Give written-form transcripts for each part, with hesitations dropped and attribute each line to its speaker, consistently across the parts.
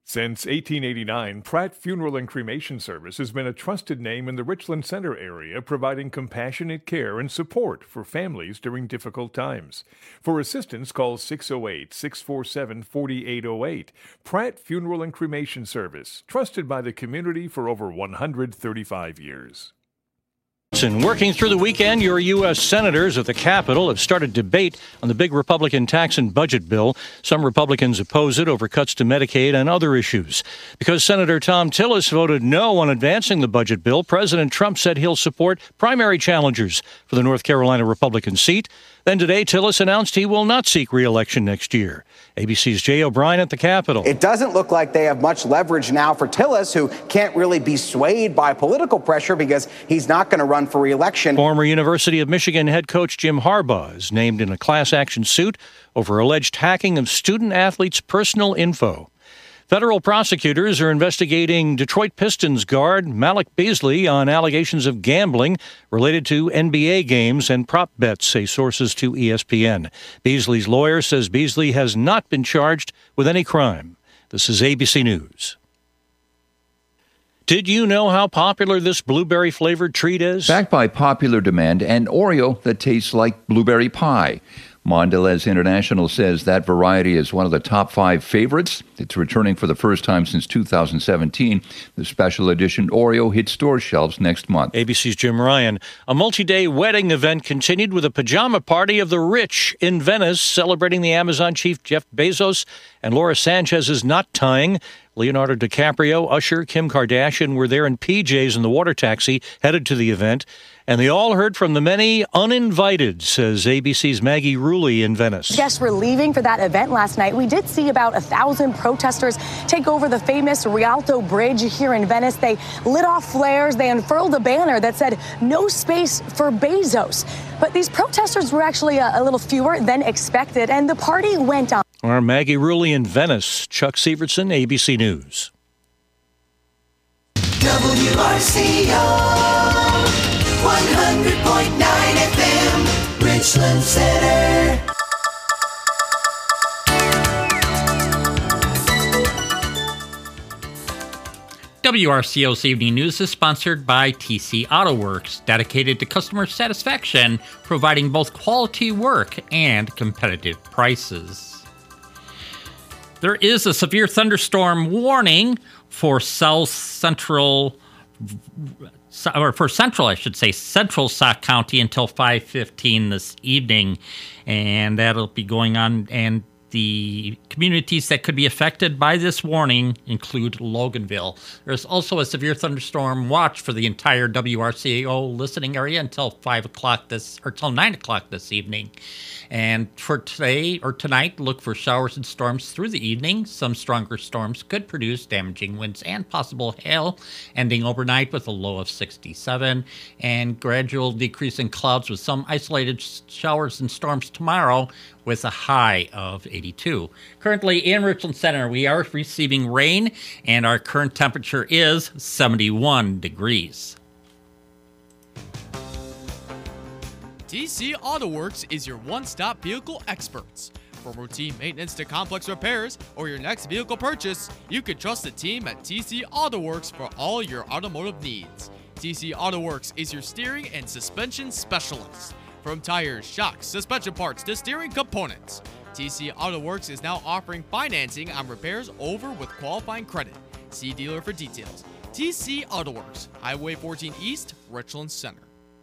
Speaker 1: Since 1889, Pratt Funeral and Cremation Service has been a trusted name in the Richland Center area, providing compassionate care and support for families during difficult times. For assistance, call 608-647-4808. Pratt Funeral and Cremation Service, trusted by the community for over 135 years.
Speaker 2: And working through the weekend, your U.S. senators at the Capitol have started debate on the big Republican tax and budget bill. Some Republicans oppose it over cuts to Medicaid and other issues. Because Senator Thom Tillis voted no on advancing the budget bill, President Trump said he'll support primary challengers for the North Carolina Republican seat. Then today, Tillis announced he will not seek re-election next year. ABC's Jay O'Brien at the Capitol.
Speaker 3: It doesn't look like they have much leverage now for Tillis, who can't really be swayed by political pressure because he's not going to run for re-election.
Speaker 2: Former University of Michigan head coach Jim Harbaugh is named in a class action suit over alleged hacking of student-athletes' personal info. Federal prosecutors are investigating Detroit Pistons guard Malik Beasley on allegations of gambling related to NBA games and prop bets, say sources to ESPN. Beasley's lawyer says Beasley has not been charged with any crime. This is ABC News. Did you know how popular this blueberry-flavored treat is?
Speaker 4: Backed by popular demand and Oreo that tastes like blueberry pie. Mondelez International says that variety is one of the top 5 favorites. It's returning for the first time since 2017. The special edition Oreo hits store shelves next month.
Speaker 2: ABC's Jim Ryan. A multi-day wedding event continued with a pajama party of the rich in Venice, celebrating the Amazon chief Jeff Bezos and Laura Sanchez's knot tying. Leonardo DiCaprio, Usher, Kim Kardashian were there in PJs in the water taxi headed to the event. And they all heard from the many uninvited, says ABC's Maggie Rulli in Venice.
Speaker 5: Guests were leaving for that event last night. We did see about 1,000 protesters take over the famous Rialto Bridge here in Venice. They lit off flares. They unfurled a banner that said, "No space for Bezos." But these protesters were actually a little fewer than expected, and the party went on.
Speaker 2: Our Maggie Rulli in Venice. Chuck Severson, ABC News.
Speaker 6: WRCO 100.9 FM, Richland Center.
Speaker 7: WRCO's Evening News is sponsored by TC Auto Works, dedicated to customer satisfaction, providing both quality work and competitive prices. There is a severe thunderstorm warning for Central Sauk County until 5:15 this evening, and that'll be going on. And the communities that could be affected by this warning include Loganville. There's also a severe thunderstorm watch for the entire WRCO listening area until 9 o'clock this evening. And for today or tonight, look for showers and storms through the evening. Some stronger storms could produce damaging winds and possible hail, ending overnight with a low of 67, and gradual decrease in clouds with some isolated showers and storms tomorrow with a high of 82. Currently in Richland Center, we are receiving rain, and our current temperature is 71 degrees.
Speaker 8: TC Auto Works is your one-stop vehicle experts. From routine maintenance to complex repairs or your next vehicle purchase, you can trust the team at TC Auto Works for all your automotive needs. TC Auto Works is your steering and suspension specialist. From tires, shocks, suspension parts to steering components, TC Auto Works is now offering financing on repairs over with qualifying credit. See dealer for details. TC Auto Works, Highway 14 East, Richland Center.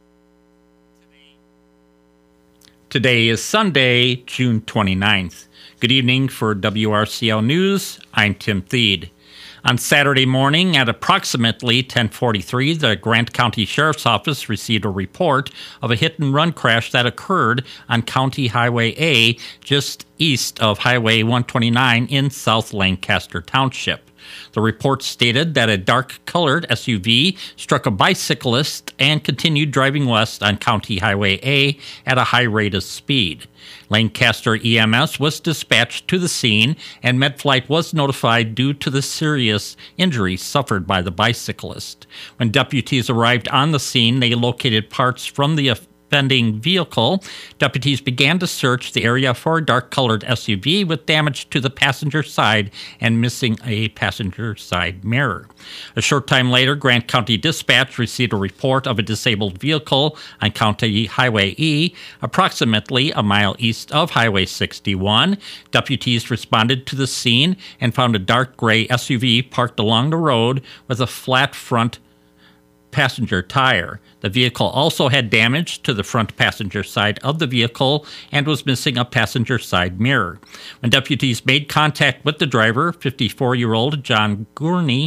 Speaker 7: Today is Sunday, June 29th. Good evening for WRCL News. I'm Tim Thede. On Saturday morning at approximately 10:43, the Grant County Sheriff's Office received a report of a hit-and-run crash that occurred on County Highway A just east of Highway 129 in South Lancaster Township. The report stated that a dark-colored SUV struck a bicyclist and continued driving west on County Highway A at a high rate of speed. Lancaster EMS was dispatched to the scene, and MedFlight was notified due to the serious injury suffered by the bicyclist. When deputies arrived on the scene, they located parts from the offending vehicle, deputies began to search the area for a dark-colored SUV with damage to the passenger side and missing a passenger side mirror. A short time later, Grant County Dispatch received a report of a disabled vehicle on County Highway E, approximately a mile east of Highway 61. Deputies responded to the scene and found a dark gray SUV parked along the road with a flat front passenger tire. The vehicle also had damage to the front passenger side of the vehicle and was missing a passenger side mirror. When deputies made contact with the driver, 54-year-old John Gumi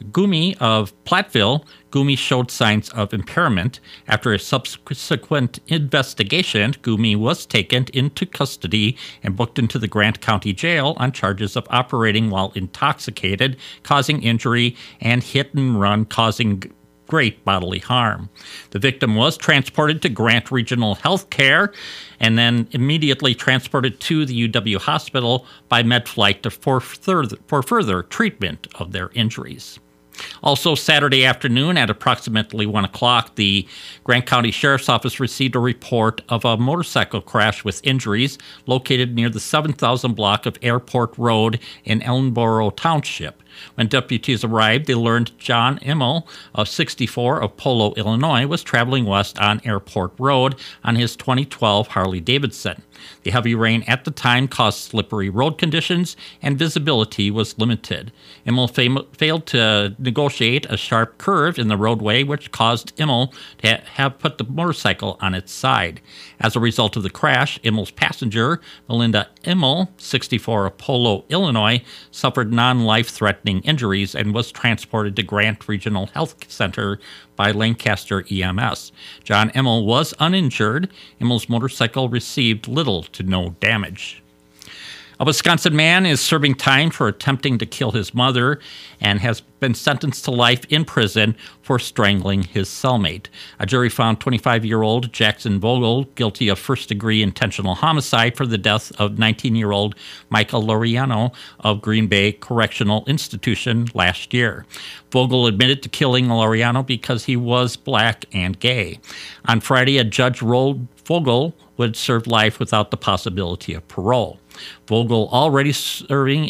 Speaker 7: of Platteville, Gumi showed signs of impairment. After a subsequent investigation, Gumi was taken into custody and booked into the Grant County Jail on charges of operating while intoxicated, causing injury, and hit and run causing great bodily harm. The victim was transported to Grant Regional Health Care and then immediately transported to the UW Hospital by MedFlight for further treatment of their injuries. Also, Saturday afternoon at approximately 1 o'clock, the Grant County Sheriff's Office received a report of a motorcycle crash with injuries located near the 7,000 block of Airport Road in Ellenboro Township. When deputies arrived, they learned John Immel, of 64, of Polo, Illinois, was traveling west on Airport Road on his 2012 Harley-Davidson. The heavy rain at the time caused slippery road conditions, and visibility was limited. Immel failed to negotiate a sharp curve in the roadway, which caused Immel to have put the motorcycle on its side. As a result of the crash, Immel's passenger, Melinda Immel, 64, of Polo, Illinois, suffered non-life-threatening injuries and was transported to Grant Regional Health Center by Lancaster EMS. John Immel was uninjured. Immel's motorcycle received little to no damage. A Wisconsin man is serving time for attempting to kill his mother and has been sentenced to life in prison for strangling his cellmate. A jury found 25-year-old Jackson Vogel guilty of first-degree intentional homicide for the death of 19-year-old Michael Laureano of Green Bay Correctional Institution last year. Vogel admitted to killing Laureano because he was black and gay. On Friday, a judge ruled Vogel would serve life without the possibility of parole. Vogel is already serving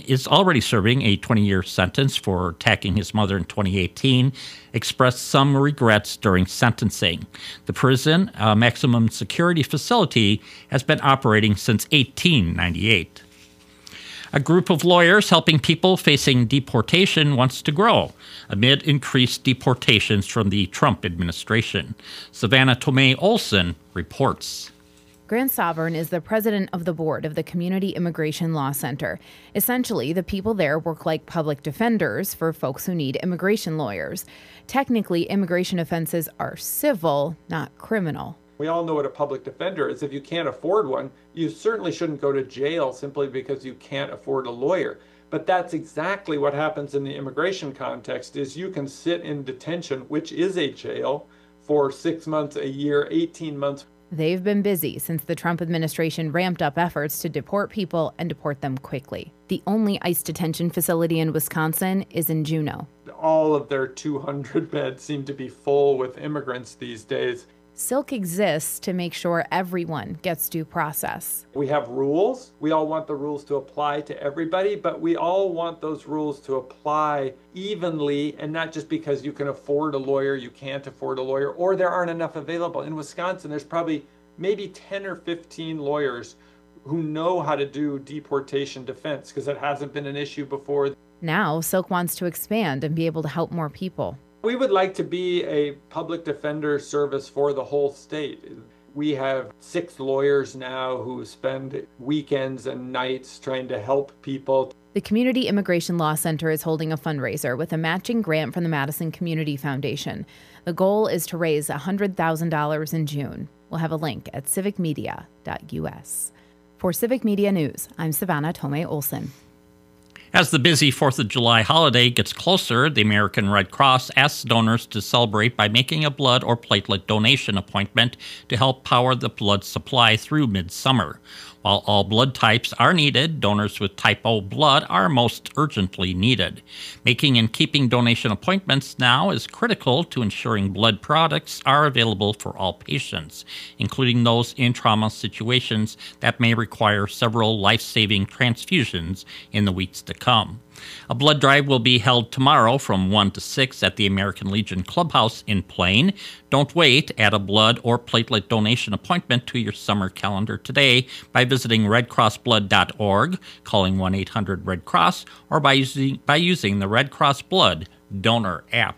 Speaker 7: a 20-year sentence for attacking his mother in 2018, expressed some regrets during sentencing. The prison, a maximum security facility, has been operating since 1898. A group of lawyers helping people facing deportation wants to grow amid increased deportations from the Trump administration. Savannah Tomei Olson reports.
Speaker 9: Grant Sovereign is the president of the board of the Community Immigration Law Center. Essentially, the people there work like public defenders for folks who need immigration lawyers. Technically, immigration offenses are civil, not criminal.
Speaker 10: We all know what a public defender is. If you can't afford one, you certainly shouldn't go to jail simply because you can't afford a lawyer. But that's exactly what happens in the immigration context, is you can sit in detention, which is a jail, for 6 months, a year, 18 months.
Speaker 9: They've been busy since the Trump administration ramped up efforts to deport people and deport them quickly. The only ICE detention facility in Wisconsin is in Juneau.
Speaker 10: All of their 200 beds seem to be full with immigrants these days.
Speaker 9: Silk exists to make sure everyone gets due process.
Speaker 10: We have rules. We all want the rules to apply to everybody, but we all want those rules to apply evenly, and not just because you can afford a lawyer, you can't afford a lawyer, or there aren't enough available. In Wisconsin, there's probably maybe 10 or 15 lawyers who know how to do deportation defense because it hasn't been an issue before.
Speaker 9: Now, Silk wants to expand and be able to help more people.
Speaker 10: We would like to be a public defender service for the whole state. We have 6 lawyers now who spend weekends and nights trying to help people.
Speaker 9: The Community Immigration Law Center is holding a fundraiser with a matching grant from the Madison Community Foundation. The goal is to raise $100,000 in June. We'll have a link at civicmedia.us. For Civic Media News, I'm Savannah Tomei Olson.
Speaker 7: As the busy 4th of July holiday gets closer, the American Red Cross asks donors to celebrate by making a blood or platelet donation appointment to help power the blood supply through midsummer. While all blood types are needed, donors with type O blood are most urgently needed. Making and keeping donation appointments now is critical to ensuring blood products are available for all patients, including those in trauma situations that may require several life-saving transfusions in the weeks to come. A blood drive will be held tomorrow from 1 to 6 at the American Legion Clubhouse in Plain. Don't wait. Add a blood or platelet donation appointment to your summer calendar today by visiting redcrossblood.org, calling 1-800-RED-CROSS, or by using the Red Cross Blood Donor app.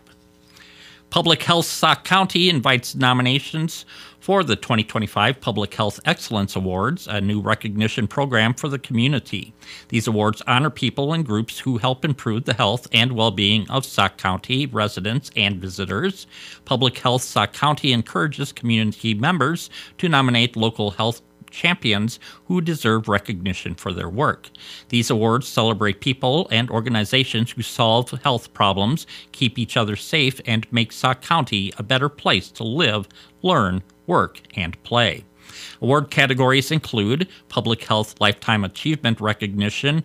Speaker 7: Public Health Sauk County invites nominations for the 2025 Public Health Excellence Awards, a new recognition program for the community. These awards honor people and groups who help improve the health and well-being of Sauk County residents and visitors. Public Health Sauk County encourages community members to nominate local health champions who deserve recognition for their work. These awards celebrate people and organizations who solve health problems, keep each other safe, and make Sauk County a better place to live, learn, work, and play. Award categories include Public Health Lifetime Achievement Recognition,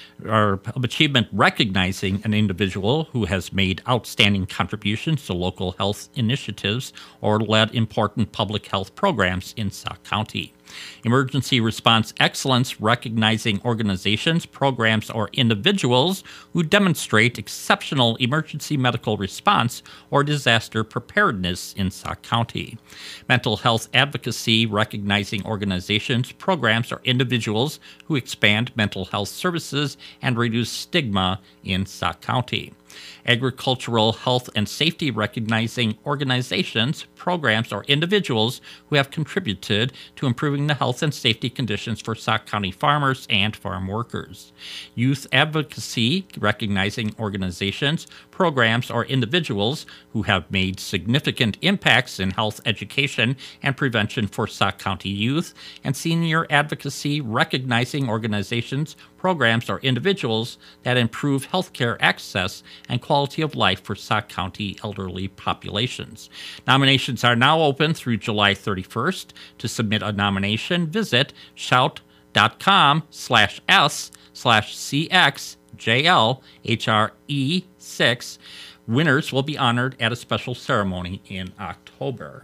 Speaker 7: or achievement recognizing an individual who has made outstanding contributions to local health initiatives or led important public health programs in Sauk County. Emergency Response Excellence, recognizing organizations, programs, or individuals who demonstrate exceptional emergency medical response or disaster preparedness in Sauk County. Mental Health Advocacy, recognizing organizations, programs, or individuals who expand mental health services and reduce stigma in Sauk County. Agricultural Health and Safety, recognizing organizations, programs, or individuals who have contributed to improving the health and safety conditions for Sauk County farmers and farm workers. Youth Advocacy, recognizing organizations, programs, or individuals who have made significant impacts in health education and prevention for Sauk County youth. And Senior Advocacy, recognizing organizations, programs, or individuals that improve healthcare access and quality of life for Sauk County elderly populations. Nominations are now open through July 31st. To submit a nomination, visit shout.com/s/CXJLHRE6. Winners will be honored at a special ceremony in October.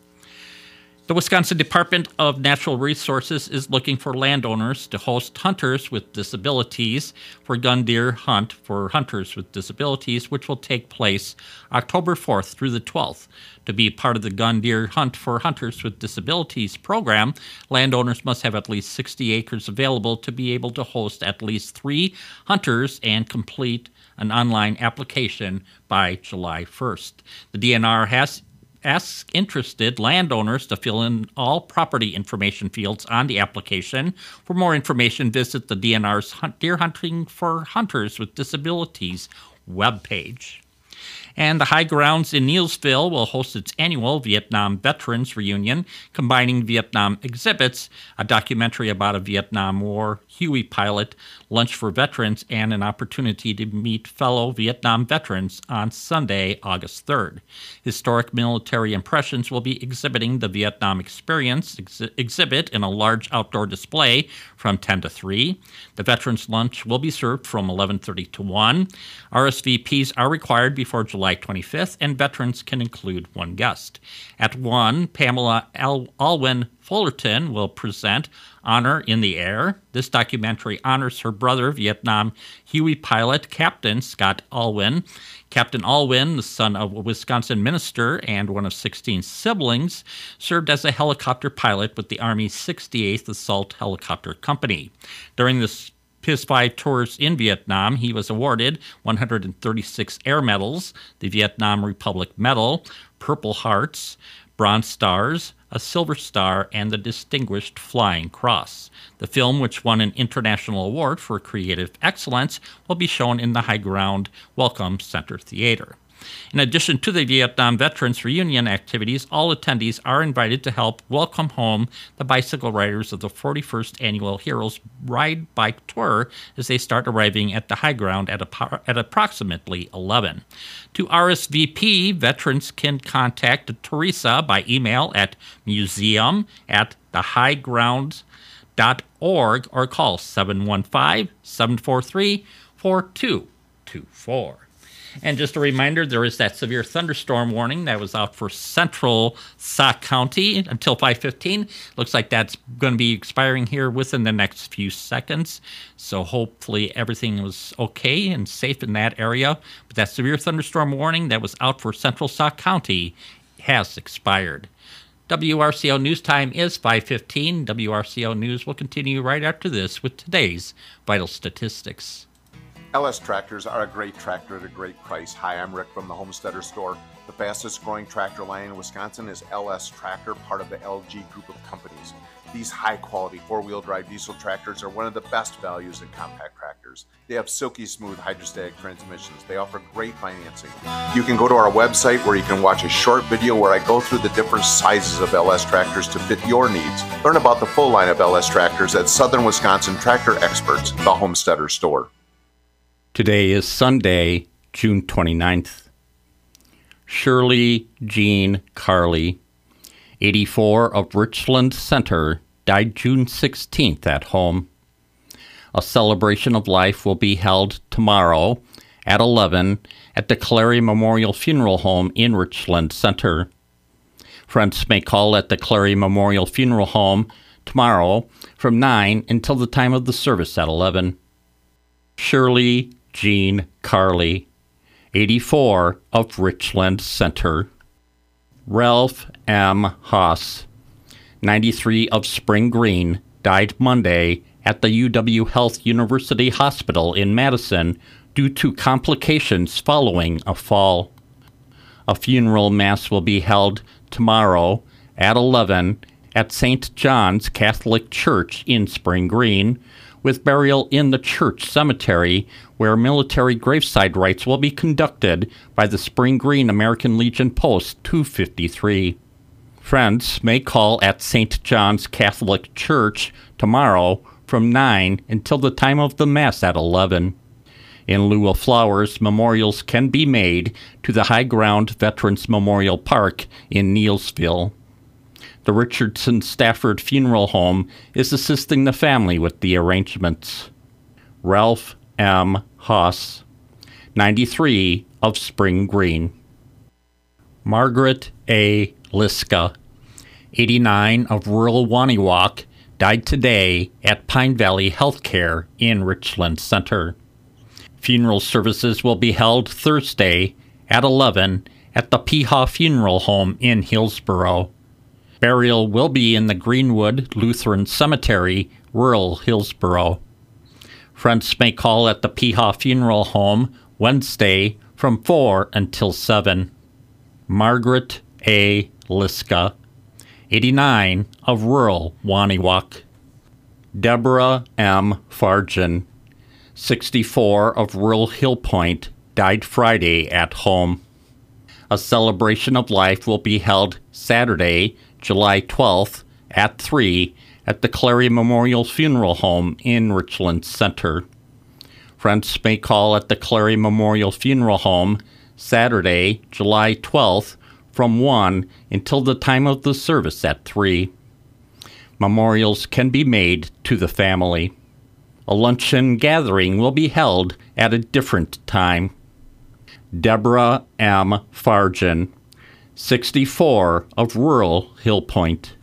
Speaker 7: The Wisconsin Department of Natural Resources is looking for landowners to host Hunters with Disabilities for Gun Deer Hunt for Hunters with Disabilities, which will take place October 4th through the 12th. To be part of the Gun Deer Hunt for Hunters with Disabilities program, landowners must have at least 60 acres available to be able to host at least 3 hunters and complete an online application by July 1st. The DNR has ask interested landowners to fill in all property information fields on the application. For more information, visit the DNR's Deer Hunting for Hunters with Disabilities webpage. And the High Grounds in Neillsville will host its annual Vietnam Veterans Reunion, combining Vietnam exhibits, a documentary about a Vietnam War Huey pilot, lunch for veterans, and an opportunity to meet fellow Vietnam veterans on Sunday, August 3rd. Historic Military Impressions will be exhibiting the Vietnam Experience exhibit in a large outdoor display from 10 to 3. The Veterans Lunch will be served from 11:30 to 1. RSVPs are required before July 25th, and veterans can include one guest. At 1, Pamela Alwyn Fullerton will present Honor in the Air. This documentary honors her brother, Vietnam Huey pilot Captain Scott Alwyn. Captain Alwyn, the son of a Wisconsin minister and one of 16 siblings, served as a helicopter pilot with the Army's 68th Assault Helicopter Company. During his 5 tours in Vietnam, he was awarded 136 air medals, the Vietnam Republic Medal, Purple Hearts, Bronze Stars, a Silver Star, and the Distinguished Flying Cross. The film, which won an international award for creative excellence, will be shown in the High Ground Welcome Center Theater. In addition to the Vietnam Veterans Reunion activities, all attendees are invited to help welcome home the bicycle riders of the 41st Annual Heroes Ride Bike Tour as they start arriving at the High Ground at approximately 11. To RSVP, veterans can contact Teresa by email at museum@thehighground.org wweather.org or call 715-743-4224. And just a reminder, there is that severe thunderstorm warning that was out for central Sauk County until 5:15. Looks like that's going to be expiring here within the next few seconds. So hopefully everything was okay and safe in that area. But that severe thunderstorm warning that was out for central Sauk County has expired. WRCO News Time is 5:15. WRCO News will continue right after this with today's vital statistics.
Speaker 11: LS Tractors are a great tractor at a great price. Hi, I'm Rick from the Homesteader Store. The fastest growing tractor line in Wisconsin is LS Tractor, part of the LG group of companies. These high quality four-wheel drive diesel tractors are one of the best values in compact tractors. They have silky smooth hydrostatic transmissions. They offer great financing. You can go to our website where you can watch a short video where I go through the different sizes of LS tractors to fit your needs. Learn about the full line of LS tractors at Southern Wisconsin Tractor Experts, the Homesteader Store.
Speaker 7: Today is Sunday, June 29th. Shirley Jean Carley, 84 of Richland Center, died June 16th at home. A celebration of life will be held tomorrow at 11 at the Clary Memorial Funeral Home in Richland Center. Friends may call at the Clary Memorial Funeral Home tomorrow from 9 until the time of the service at 11. Shirley Jean Carley, 84 of Richland Center. Ralph M. Haas, 93 of Spring Green, died Monday at the UW Health University Hospital in Madison due to complications following a fall. A funeral mass will be held tomorrow at 11 at St. John's Catholic Church in Spring Green, with burial in the church cemetery, where military graveside rites will be conducted by the Spring Green American Legion Post 253. Friends may call at St. John's Catholic Church tomorrow from 9 until the time of the Mass at 11. In lieu of flowers, memorials can be made to the High Ground Veterans Memorial Park in Neilsville. The Richardson Stafford Funeral Home is assisting the family with the arrangements. Ralph M. Haas, 93 of Spring Green. Margaret A. Liska, 89 of rural Waniwak, died today at Pine Valley Healthcare in Richland Center. Funeral services will be held Thursday at 11 at the Peha Funeral Home in Hillsboro. Burial will be in the Greenwood Lutheran Cemetery, rural Hillsboro. Friends may call at the Peha Funeral Home Wednesday from 4 until 7. Margaret A. Liska, 89 of rural Waniwak. Deborah M. Farjan, 64 of rural Hill Point, died Friday at home. A celebration of life will be held Saturday, July 12th at 3 at the Clary Memorial Funeral Home in Richland Center. Friends may call at the Clary Memorial Funeral Home Saturday, July 12th from 1 until the time of the service at 3. Memorials can be made to the family. A luncheon gathering will be held at a different time. Deborah M. Farjan, 64 of rural Hill Point.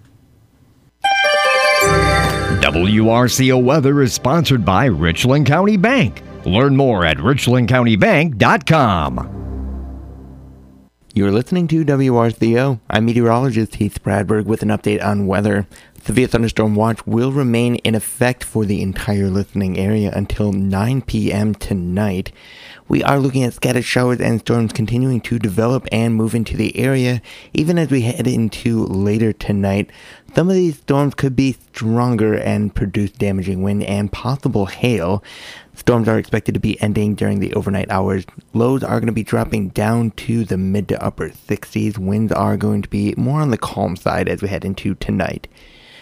Speaker 12: WRCO Weather is sponsored by Richland County Bank. Learn more at richlandcountybank.com.
Speaker 13: You're listening to WRCO. I'm meteorologist Heath Bradberg with an update on weather. Severe thunderstorm watch will remain in effect for the entire listening area until 9 p.m. tonight. We are looking at scattered showers and storms continuing to develop and move into the area, even as we head into later tonight. Some of these storms could be stronger and produce damaging wind and possible hail. Storms are expected to be ending during the overnight hours. Lows are going to be dropping down to the mid to upper 60s. Winds are going to be more on the calm side as we head into tonight.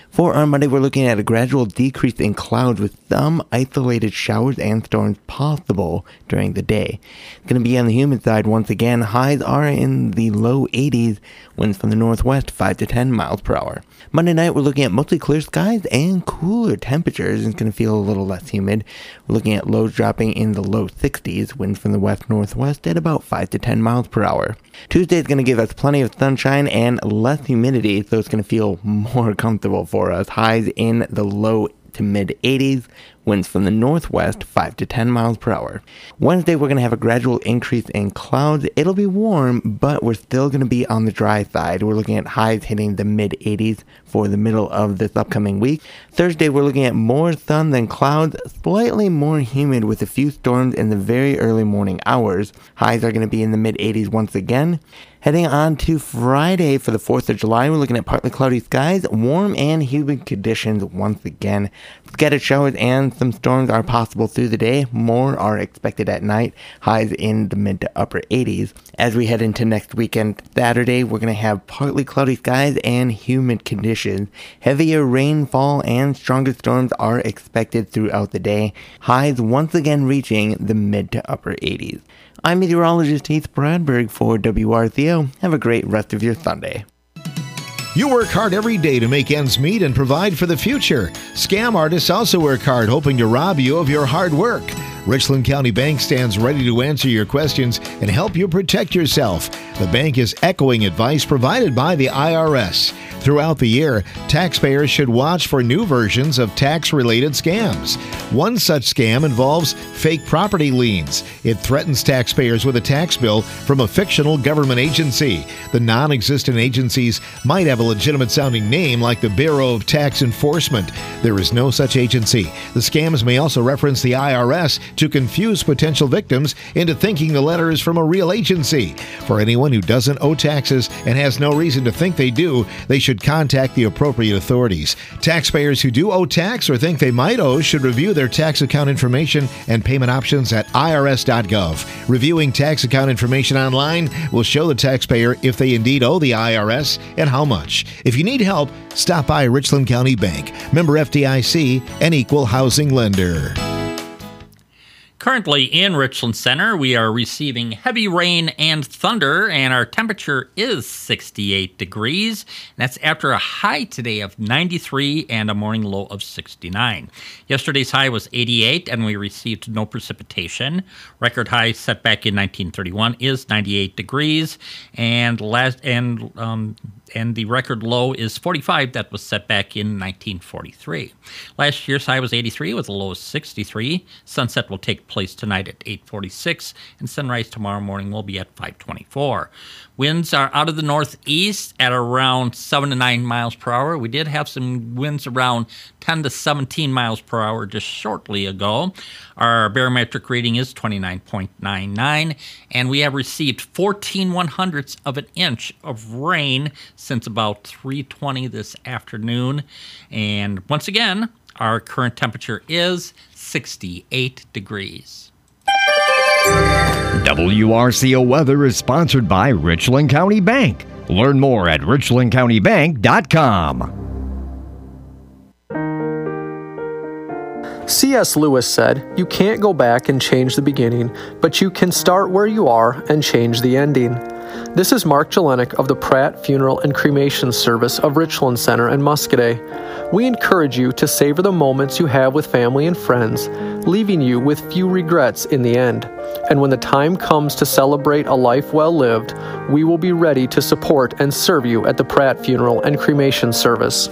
Speaker 13: For our Monday, we're looking at a gradual decrease in clouds with some isolated showers and storms possible during the day. It's going to be on the humid side once again. Highs are in the low 80s, winds from the northwest 5 to 10 miles per hour. Monday night, we're looking at mostly clear skies and cooler temperatures. It's going to feel a little less humid. We're looking at lows dropping in the low 60s, winds from the west-northwest at about 5 to 10 miles per hour. Tuesday is going to give us plenty of sunshine and less humidity, so it's going to feel more comfortable for us. Highs in the low to mid 80s, winds from the northwest 5 to 10 miles per hour. Wednesday, we're going to have a gradual increase in clouds. It'll be warm, but we're still going to be on the dry side. We're looking at highs hitting the mid 80s for the middle of this upcoming week. Thursday, we're looking at more sun than clouds, slightly more humid with a few storms in the very early morning hours. Highs are going to be in the mid 80s once again. Heading on to Friday for the 4th of July, we're looking at partly cloudy skies, warm and humid conditions once again. Scattered showers and some storms are possible through the day. More are expected at night, highs in the mid to upper 80s. As we head into next weekend, Saturday, we're going to have partly cloudy skies and humid conditions. Heavier rainfall and stronger storms are expected throughout the day. Highs once again reaching the mid to upper 80s. I'm meteorologist Heath Bradberg for WRCO. Have a great rest of your Sunday.
Speaker 14: You work hard every day to make ends meet and provide for the future. Scam artists also work hard, hoping to rob you of your hard work. Richland County Bank stands ready to answer your questions and help you protect yourself. The bank is echoing advice provided by the IRS. Throughout the year, taxpayers should watch for new versions of tax-related scams. One such scam involves fake property liens. It threatens taxpayers with a tax bill from a fictional government agency. The non-existent agencies might have a legitimate-sounding name like the Bureau of Tax Enforcement. There is no such agency. The scams may also reference the IRS to confuse potential victims into thinking the letter is from a real agency. For anyone who doesn't owe taxes and has no reason to think they do, they should contact the appropriate authorities. Taxpayers who do owe tax or think they might owe should review their tax account information and payment options at irs.gov. Reviewing tax account information online will show the taxpayer if they indeed owe the IRS and how much. If you need help, stop by Richland County Bank, member FDIC, and equal housing lender.
Speaker 7: Currently in Richland Center, we are receiving heavy rain and thunder, and our temperature is 68 degrees. That's after a high today of 93 and a morning low of 69. Yesterday's high was 88, and we received no precipitation. Record high set back in 1931 is 98 degrees, and the record low is 45. That was set back in 1943. Last year's high was 83 with a low of 63. Sunset will take place tonight at 8:46, and sunrise tomorrow morning will be at 5:24. Winds are out of the northeast at around 7 to 9 miles per hour. We did have some winds around 10 to 17 miles per hour just shortly ago. Our barometric reading is 29.99, and we have received 14/100ths of an inch of rain since about 3:20 this afternoon. And once again, our current temperature is 68 degrees.
Speaker 12: WRCO weather is sponsored by Richland County Bank. Learn more at richlandcountybank.com.
Speaker 15: C.S. Lewis said, "You can't go back and change the beginning, but you can start where you are and change the ending." This is Mark Jelinek of the Pratt Funeral and Cremation Service of Richland Center in Muscoda. We encourage you to savor the moments you have with family and friends, leaving you with few regrets in the end. And when the time comes to celebrate a life well lived, we will be ready to support and serve you at the Pratt Funeral and Cremation Service.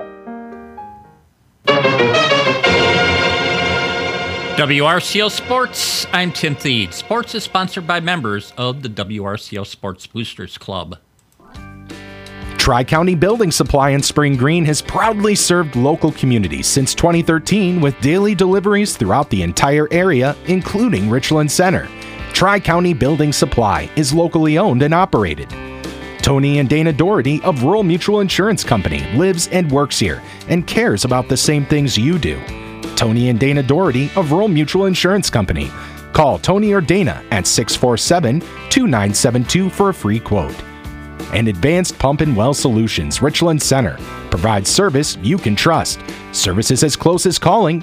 Speaker 7: WRCO Sports, I'm Tim Thede. Sports is sponsored by members of the WRCO Sports Boosters Club.
Speaker 16: Tri-County Building Supply in Spring Green has proudly served local communities since 2013 with daily deliveries throughout the entire area, including Richland Center. Tri-County Building Supply is locally owned and operated. Tony and Dana Doherty of Rural Mutual Insurance Company lives and works here and cares about the same things you do. Tony and Dana Doherty of Rural Mutual Insurance Company. Call Tony or Dana at 647-2972 for a free quote. and Advanced Pump and Well Solutions, Richland Center. Provides service you can trust. Services as close as calling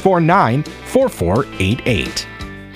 Speaker 16: 649-4488.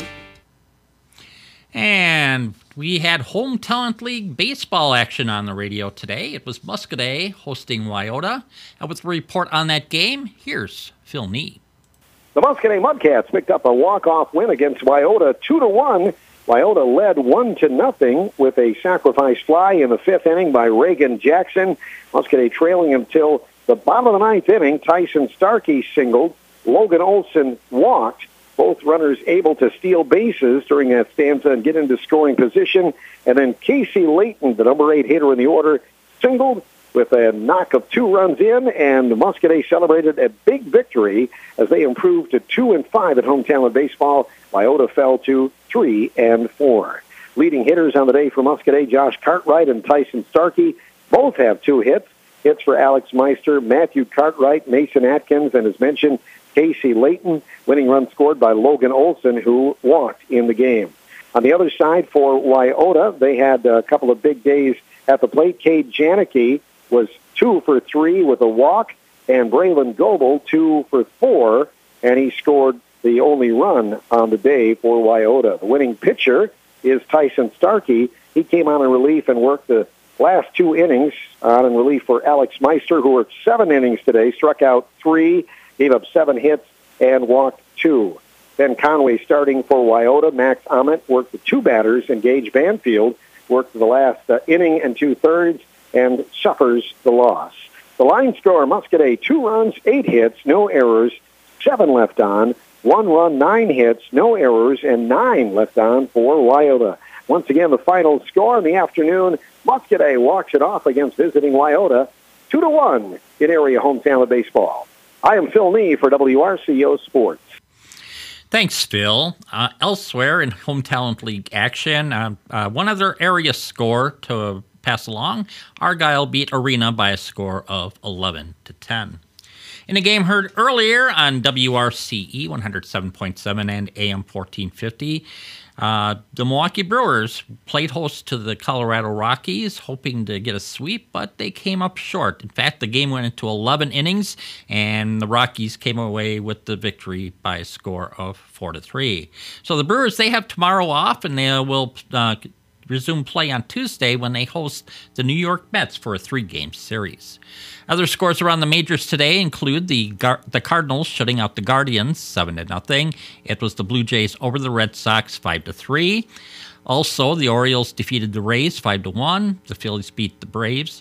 Speaker 7: And we had Home Talent League baseball action on the radio today. It was Muscadet hosting Wyoda. And with a report on that game, here's Phil Nee.
Speaker 17: The Muscadet Mudcats picked up a walk-off win against Wyoda 2-1. Wyoda led 1-0 with a sacrifice fly in the fifth inning by Reagan Jackson. Muscadet trailing until the bottom of the ninth inning. Tyson Starkey singled. Logan Olson walked. Both runners able to steal bases during that stanza and get into scoring position. And then Casey Layton, the number 8 hitter in the order, singled with a knock of 2 runs in, and Muscadet celebrated a big victory as they improved to 2-5 at Home Talent Baseball. Wyoda fell to 3-4. Leading hitters on the day for Muscadet, Josh Cartwright and Tyson Starkey, both have 2 hits. Hits for Alex Meister, Matthew Cartwright, Mason Atkins, and as mentioned, Casey Layton. Winning run scored by Logan Olson, who walked in the game. On the other side for Wyoda, they had a couple of big days at the plate. Cade Janicki was 2 for 3 with a walk, and Braylon Goebel 2 for 4, and he scored the only run on the day for Wyoda. The winning pitcher is Tyson Starkey. He came on in relief and worked the last 2 innings on in relief for Alex Meister, who worked 7 innings today, struck out 3, gave up 7 hits, and walked 2. Ben Conway starting for Wyoda. Max Ament worked the 2 batters, and Gage Banfield worked the last inning and 2/3 and suffers the loss. The line score, Muscadet, 2 runs, 8 hits, no errors, 7 left on, 1 run, 9 hits, no errors, and 9 left on for Wyoda. Once again, the final score in the afternoon, Muscadet walks it off against visiting Wyoda, 2-1 in area Home Talent Baseball. I am Phil Nee for WRCO Sports.
Speaker 7: Thanks, Phil. Elsewhere in Home Talent League action, one other area score to pass along. Argyle beat Arena by a score of 11-10. In a game heard earlier on WRCE 107.7 and AM 1450, the Milwaukee Brewers played host to the Colorado Rockies, hoping to get a sweep, but they came up short. In fact, the game went into 11 innings, and the Rockies came away with the victory by a score of 4-3. So the Brewers, they have tomorrow off, and they will resume play on Tuesday when they host the New York Mets for a 3-game series. Other scores around the majors today include the Cardinals shutting out the Guardians 7-0. It was the Blue Jays over the Red Sox 5-3. Also, the Orioles defeated the Rays 5-1. The Phillies beat the Braves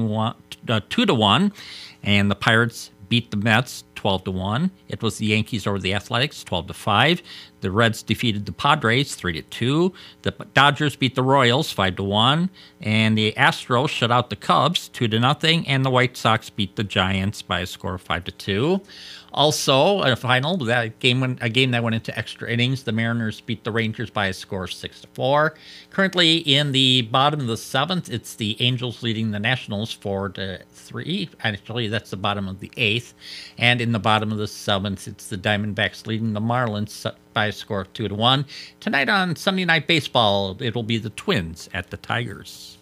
Speaker 7: 2-1, and the Pirates beat the Mets 12-1. It was the Yankees over the Athletics 12-5. The Reds defeated the Padres 3-2. The Dodgers beat the Royals 5-1, and the Astros shut out the Cubs 2-0, and the White Sox beat the Giants by a score of 5-2. Also, a game that went into extra innings. The Mariners beat the Rangers by a score of 6-4. Currently in the bottom of the 7th, it's the Angels leading the Nationals 4-3. Actually, that's the bottom of the 8th. And in the bottom of the 7th, it's the Diamondbacks leading the Marlins by a score of 2-1. Tonight on Sunday Night Baseball, it'll be the Twins at the Tigers.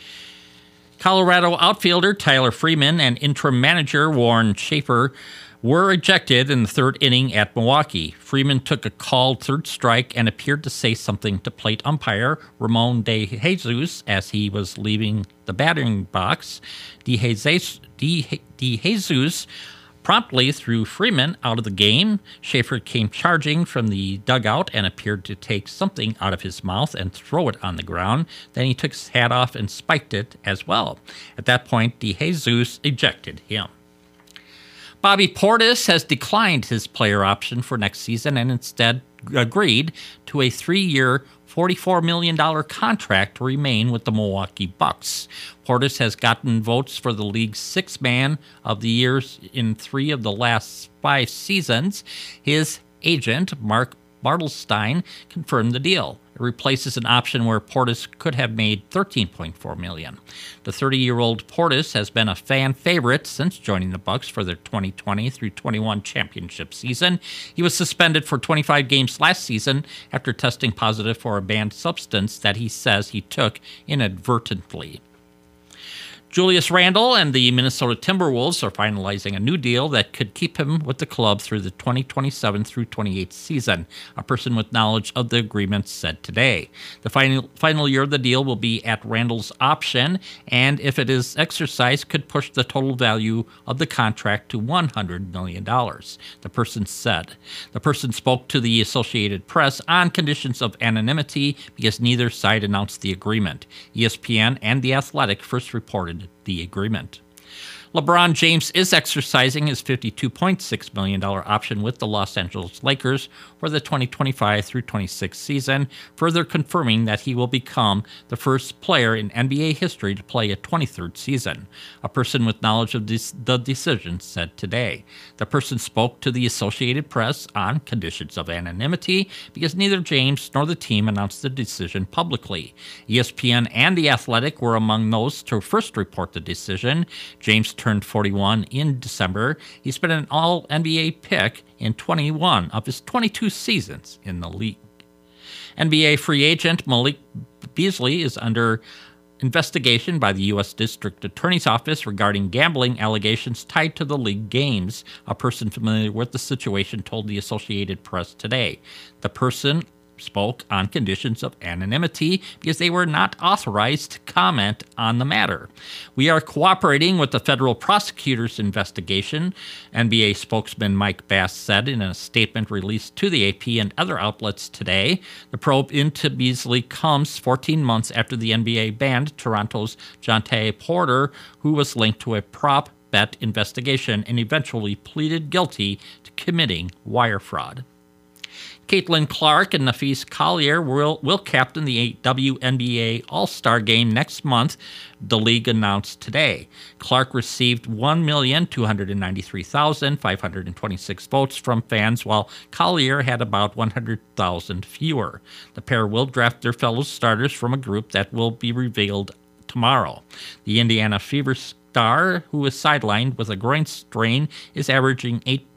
Speaker 7: Colorado outfielder Tyler Freeman and interim manager Warren Schaefer were ejected in the 3rd inning at Milwaukee. Freeman took a called 3rd strike and appeared to say something to plate umpire Ramon De Jesus as he was leaving the batting box. De Jesus promptly threw Freeman out of the game. Schaefer came charging from the dugout and appeared to take something out of his mouth and throw it on the ground. Then he took his hat off and spiked it as well. At that point, De Jesus ejected him. Bobby Portis has declined his player option for next season and instead agreed to a 3-year, $44 million contract to remain with the Milwaukee Bucks. Portis has gotten votes for the league's 6th Man of the Year in 3 of the last 5 seasons. His agent, Mark Bartelstein, confirmed the deal. It replaces an option where Portis could have made $13.4 million. The 30-year-old Portis has been a fan favorite since joining the Bucks for their 2020 through 21 championship season. He was suspended for 25 games last season after testing positive for a banned substance that he says he took inadvertently. Julius Randle and the Minnesota Timberwolves are finalizing a new deal that could keep him with the club through the 2027 through 28 season, a person with knowledge of the agreement said today. The final year of the deal will be at Randle's option, and if it is exercised, could push the total value of the contract to $100 million, the person said. The person spoke to the Associated Press on conditions of anonymity because neither side announced the agreement. ESPN and The Athletic first reported the agreement. LeBron James is exercising his $52.6 million option with the Los Angeles Lakers for the 2025 through 26 season, further confirming that he will become the first player in NBA history to play a 23rd season. A person with knowledge of the decision said today. The person spoke to the Associated Press on conditions of anonymity because neither James nor the team announced the decision publicly. ESPN and The Athletic were among those to first report the decision. James turned 41 in December. He's been an All-NBA pick in 21 of his 22 seasons in the league. NBA free agent Malik Beasley is under investigation by the U.S. District Attorney's Office regarding gambling allegations tied to the league games. A person familiar with the situation told the Associated Press today. The person spoke on conditions of anonymity because they were not authorized to comment on the matter. We are cooperating with the federal prosecutor's investigation, NBA spokesman Mike Bass said in a statement released to the AP and other outlets today. The probe into Beasley comes 14 months after the NBA banned Toronto's Jontay Porter, who was linked to a prop bet investigation and eventually pleaded guilty to committing wire fraud. Caitlin Clark and Nafees Collier will captain the WNBA All-Star Game next month, the league announced today. Clark received 1,293,526 votes from fans, while Collier had about 100,000 fewer. The pair will draft their fellow starters from a group that will be revealed tomorrow. The Indiana Fever star, who is sidelined with a groin strain, is averaging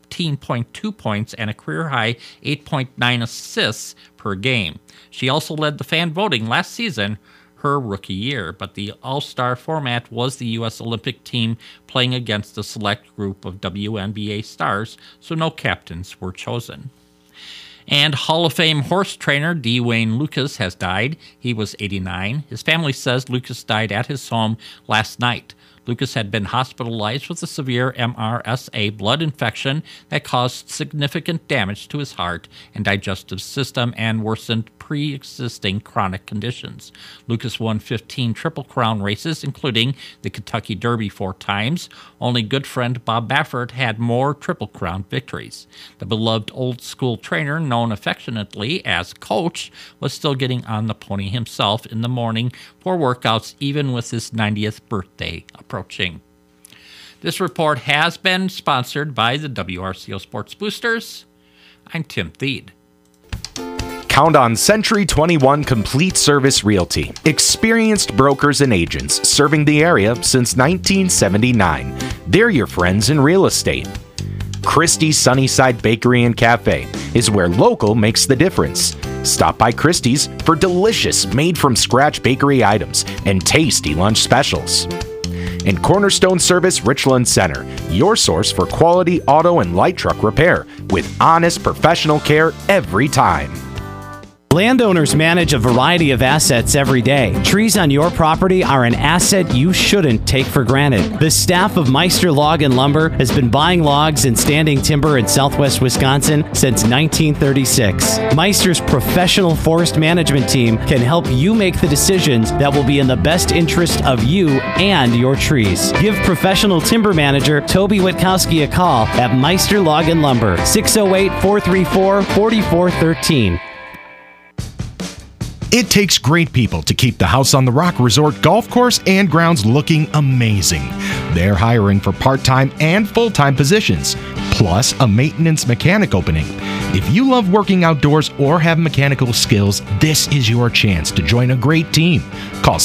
Speaker 7: 18.2 points and a career-high 8.9 assists per game. She also led the fan voting last season, her rookie year, but the All-Star format was the U.S. Olympic team playing against a select group of WNBA stars, so no captains were chosen. And Hall of Fame horse trainer D. Wayne Lukas has died. He was 89. His family says Lukas died at his home last night. Lukas had been hospitalized with a severe MRSA blood infection that caused significant damage to his heart and digestive system and worsened pre-existing chronic conditions. Lukas won 15 Triple Crown races, including the Kentucky Derby 4 times. Only good friend Bob Baffert had more Triple Crown victories. The beloved old-school trainer, known affectionately as Coach, was still getting on the pony himself in the morning for workouts, even with his 90th birthday approaching. This report has been sponsored by the WRCO Sports Boosters. I'm Tim Thede.
Speaker 16: Count on Century 21 Complete Service Realty. Experienced brokers and agents serving the area since 1979. They're your friends in real estate. Christie's Sunnyside Bakery and Cafe is where local makes the difference. Stop by Christie's for delicious made-from-scratch bakery items and tasty lunch specials. And Cornerstone Service Richland Center, your source for quality auto and light truck repair with honest professional care every time.
Speaker 18: Landowners manage a variety of assets every day. Trees on your property are an asset you shouldn't take for granted. The staff of Meister Log and Lumber has been buying logs and standing timber in southwest Wisconsin since 1936. Meister's professional forest management team can help you make the decisions that will be in the best interest of you and your trees. Give professional timber manager Toby Witkowski a call at Meister Log and Lumber, 608-434-4413.
Speaker 14: It takes great people to keep the House on the Rock Resort golf course and grounds looking amazing. They're hiring for part-time and full-time positions, plus a maintenance mechanic opening. If you love working outdoors or have mechanical skills, this is your chance to join a great team. Call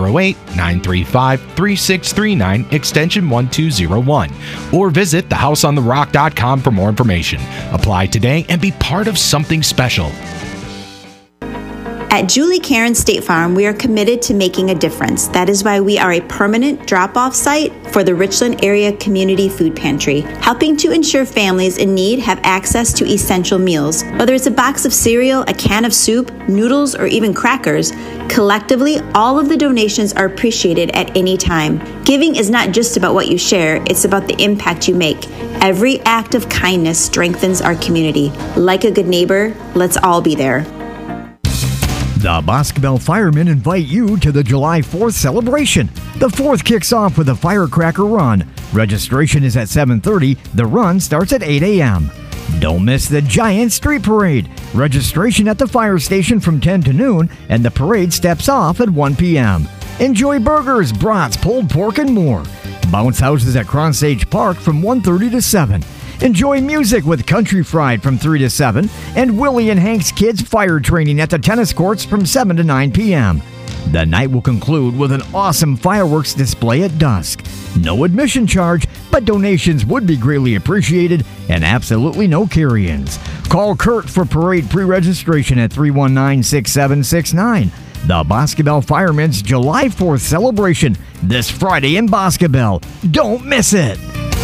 Speaker 14: 608-935-3639, extension 1201, or visit thehouseontherock.com for more information. Apply today and be part of something special.
Speaker 19: At Julie Karen State Farm, we are committed to making a difference. That is why we are a permanent drop-off site for the Richland Area Community Food Pantry, helping to ensure families in need have access to essential meals. Whether it's a box of cereal, a can of soup, noodles, or even crackers, collectively, all of the donations are appreciated at any time. Giving is not just about what you share, it's about the impact you make. Every act of kindness strengthens our community. Like a good neighbor, let's all be there.
Speaker 12: The Boscobel Firemen invite you to the July 4th celebration. The 4th kicks off with a firecracker run. Registration is at 7:30. The run starts at 8 a.m. Don't miss the giant street parade. Registration at the fire station from 10 to noon, and the parade steps off at 1 p.m. Enjoy burgers, brats, pulled pork, and more. Bounce houses at Cronsage Park from 1:30 to 7. Enjoy music with Country Fried from 3 to 7, and Willie and Hank's Kids fire training at the tennis courts from 7 to 9 p.m. The night will conclude with an awesome fireworks display at dusk. No admission charge, but donations would be greatly appreciated, and absolutely no carry-ins. Call Kurt for parade pre-registration at 319-6769. The Boscobel Firemen's July 4th celebration this Friday in Boscobel. Don't miss it!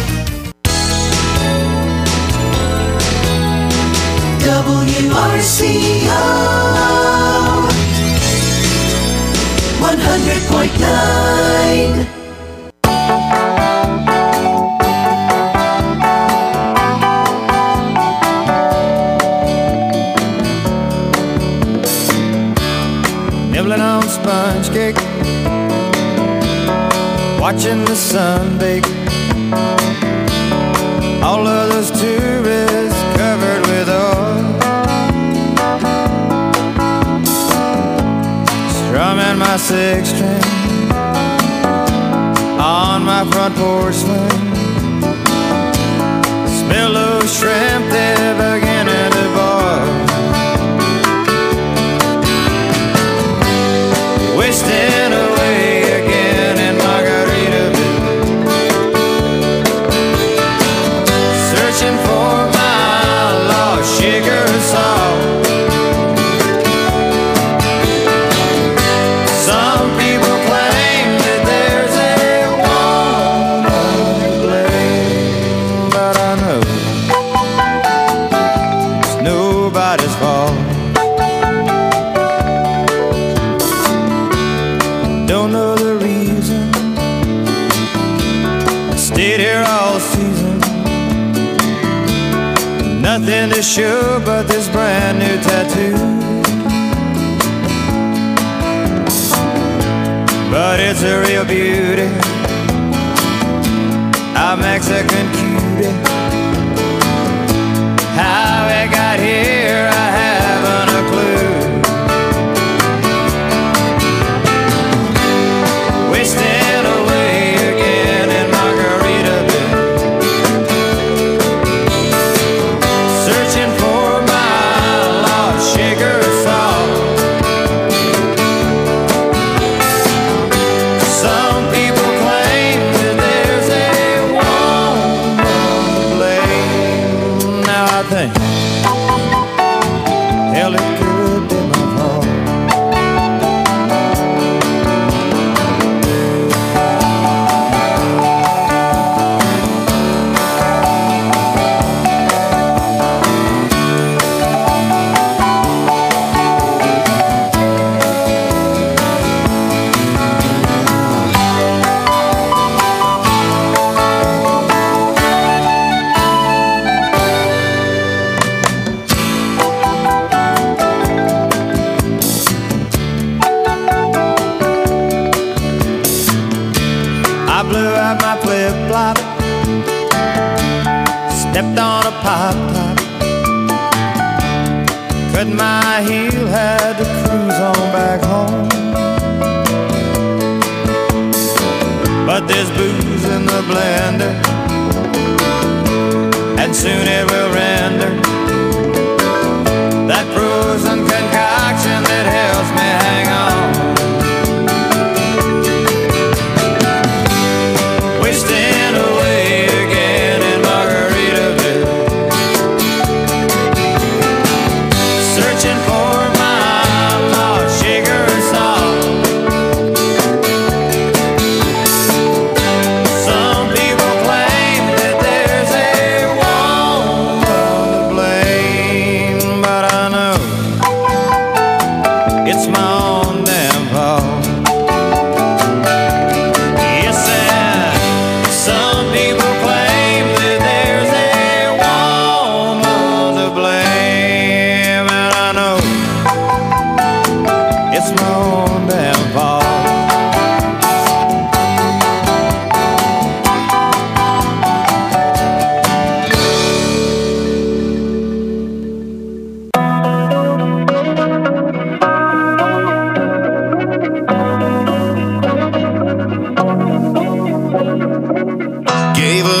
Speaker 6: WRCO 100.9.
Speaker 20: Nibbling on sponge cake, watching the sun bake. All of those tourists covered with oil, strumming my six string on my front porch swing. Smell those shrimp, they're beginning to boil. Wasting away again in Margaritaville, searching for my lost sugar salt. Some people claim that there's a woman to blame, but I know it's nobody's fault. Don't know the reason I stayed here all season. Nothing to show but this brand new tattoo, but it's a real beauty, a Mexican cutie. How it got here, I haven't a clue. Wasting away again in Margaritaville, searching for my lost sugar salt. Some people claim that there's a woman to blame. Now I think, hell, it could be my fault. I blew out my flip-flop, stepped on a pop top, cut my heel, had to cruise on back home. But there's booze in the blender, and soon it will render that frozen concoction that helps me hang on. Wasting away again in Margaritaville, searching for my lost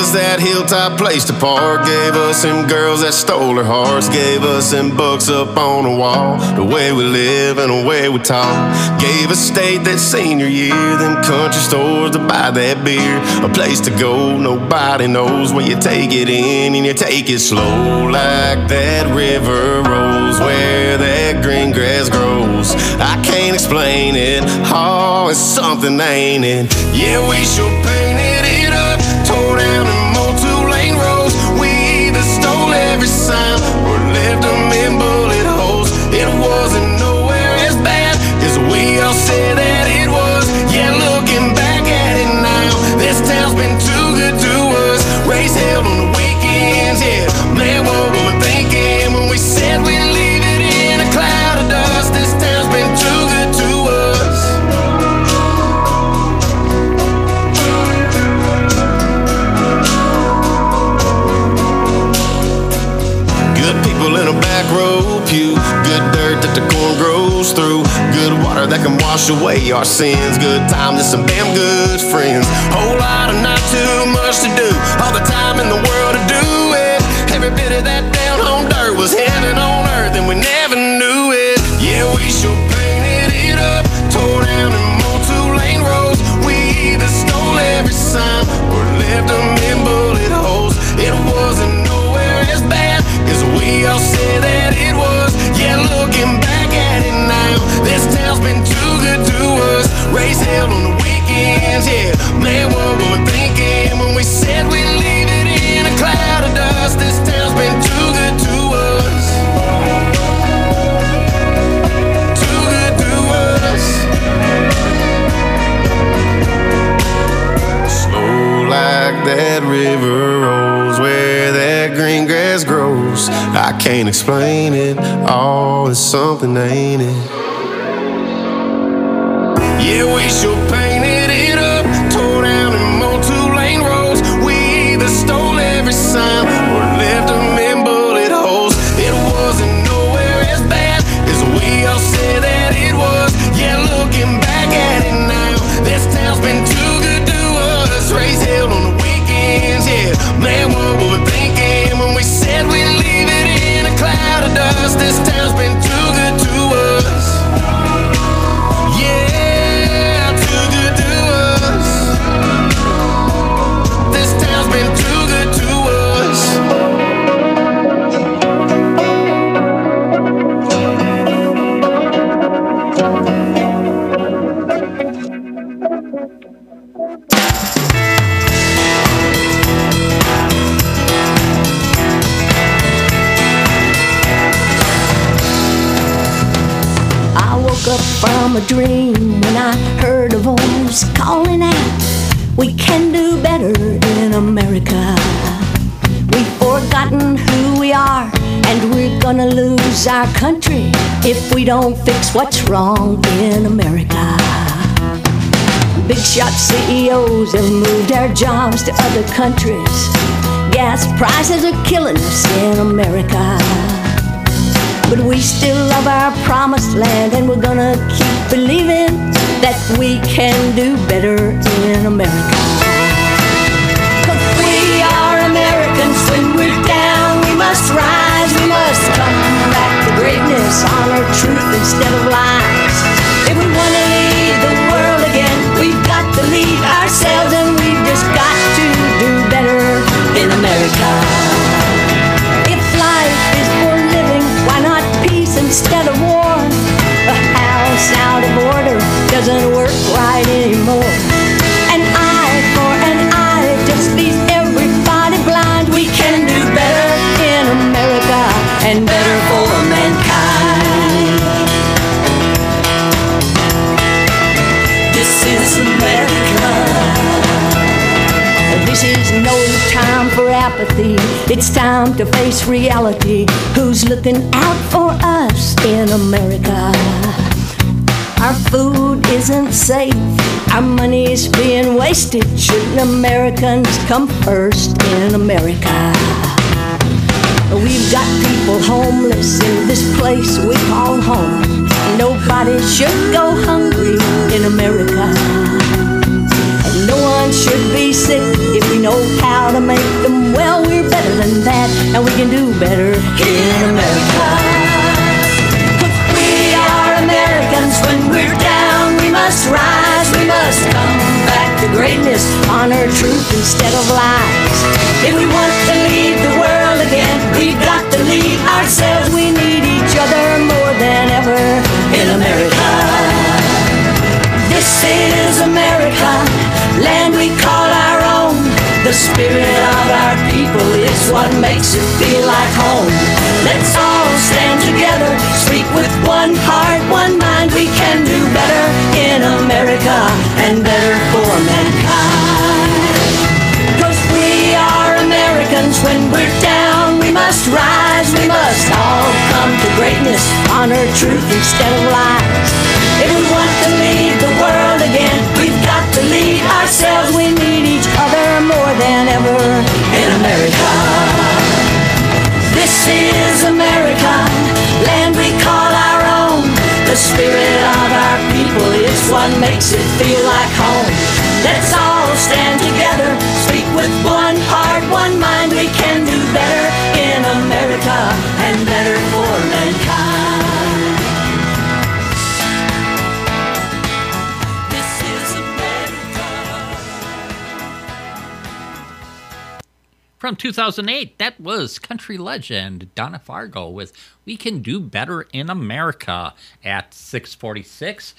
Speaker 21: us that hilltop place to park, gave us them girls that stole our hearts, gave us them books up on the wall, the way we live and the way we talk, gave us state that senior year, them country stores to buy that beer, a place to go nobody knows, when you take it in and you take it slow, like that river rolls where that green grass grows. I can't explain it, oh, it's something, ain't it? Yeah, we sure painted it up, tore down them old two-lane roads. We either stole every sign or left them in bullet holes. It wasn't nowhere as bad as we all said that it was. Yeah, looking back at it now, this town's been too good to us. Race held on the weekends, yeah. Man, what were we thinking when we said we'd leave it in a cloud of dust? This town's been too good to us. Good people in a back row pew, good dirt that the corn grows through, good water that can wash away our sins, good times and some damn good friends, whole lot of not too much to do, all the time in the world to do it. Every bit of that down home dirt was heaven on earth and we never knew it. Yeah, we sure painted it up, tore down them old two-lane roads. We either stole every sign or left them in bullet holes. It wasn't nowhere as bad as we all said that it was. Yeah, looking back at it now, this town's been too good to us. Race held on the weekends, yeah. Man, what were we thinking when we said we'd leave it in a cloud of dust? This town's been too good to us. Too good to us. Slow like that river rolls where that green grass grows. I can't explain it, oh, it's something, ain't it? Yeah, we sure painted it up, tore down them old two-lane roads. We either stole every sign or left them in bullet holes. It wasn't nowhere as bad as we all said that it was. Yeah, looking back at it now, this town's been too good to us. Race held on the weekends, yeah. Man, what were we thinking when we said we'd leave it in a cloud of dust? This town's been too good to us. Yeah, too good to us. This town's been too good to us.
Speaker 6: I woke up from a dream when I heard a voice calling out, we can do better in America. We've forgotten who we are, and we're gonna lose our country if we don't fix what's wrong in America. Big shot CEOs have moved their jobs to other countries. Gas prices are killing us in America. But we still love our promised land, and we're gonna keep believing that we can do better in America. 'Cause we are Americans, when we're down we must rise. We must come back to greatness, honor truth instead of lies. If we wanna lead the world again, we've got to lead ourselves, and we've just got to do better in America. If life is for living, why not peace instead of war? A house out of order doesn't work right anymore. An eye for an eye just leaves everybody blind. We can do better in America and better for mankind. This is America. This is no time for apathy. It's time to face reality. Who's looking out for us in America? Our food isn't safe. Our money's being wasted. Shouldn't Americans come first in America? We've got people homeless in this place we call home. Nobody should go hungry in America. No one should be sick if we know how to make must come back to greatness, honor truth instead of lies. If we want to lead the world again, we've got to lead ourselves. We need each other more than ever in America. This is America, land we call our own. The spirit of our people is what makes it feel like home. Let's all stand together, speak with one heart, one mind. We can do better in America and better for mankind. 'Cause we are Americans. When we're down, we must rise. We must all come to greatness, honor truth instead of lies. If we want to lead the world again, we've got to lead ourselves. We need each other more than ever in America. This is America, land we call our own. The spirit of our people is what makes it feel like home. Let's all stand together, speak with one heart, one mind. We can do better in America and better for mankind.
Speaker 7: From 2008, that was country legend Donna Fargo with We Can Do Better in America at 6:46.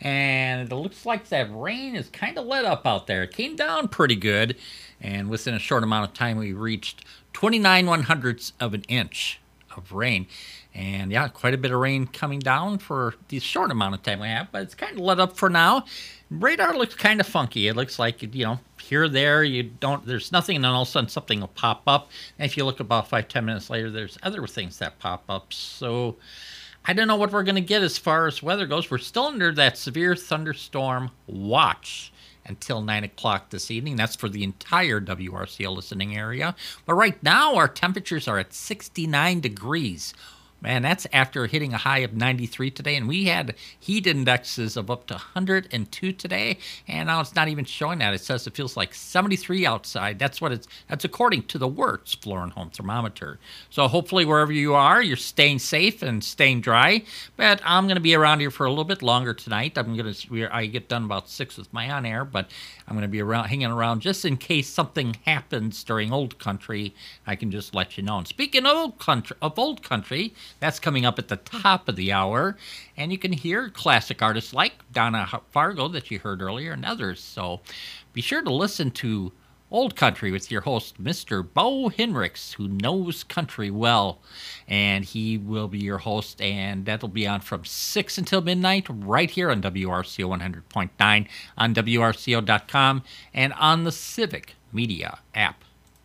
Speaker 7: And it looks like that rain is kind of let up out there. It came down pretty good, and within a short amount of time, we reached 29/100ths of an inch of rain. And yeah, quite a bit of rain coming down for the short amount of time we have, but it's kind of let up for now. Radar looks kind of funky. It looks like, here or there, there's nothing, and then all of a sudden something will pop up. And if you look about 5-10 minutes later, there's other things that pop up. So I don't know what we're going to get as far as weather goes. We're still under that severe thunderstorm watch until 9 o'clock this evening. That's for the entire WRCO listening area. But right now, our temperatures are at 69 degrees. Man, that's after hitting a high of 93 today, and we had heat indexes of up to 102 today, and now it's not even showing that. It says it feels like 73 outside. That's according to the WERTZ Floor and Home Thermometer. So hopefully wherever you are, you're staying safe and staying dry. But I'm going to be around here for a little bit longer tonight. I get done about 6 with my on air, but I'm going to be hanging around just in case something happens during Old Country. I can just let you know. And speaking of Old Country, that's coming up at the top of the hour, and you can hear classic artists like Donna Fargo that you heard earlier and others. So be sure to listen to Old Country with your host, Mr. Bo Hinrichs, who knows country well, and he will be your host, and that'll be on from 6 until midnight right here on WRCO 100.9, on WRCO.com, and on the Civic Media app.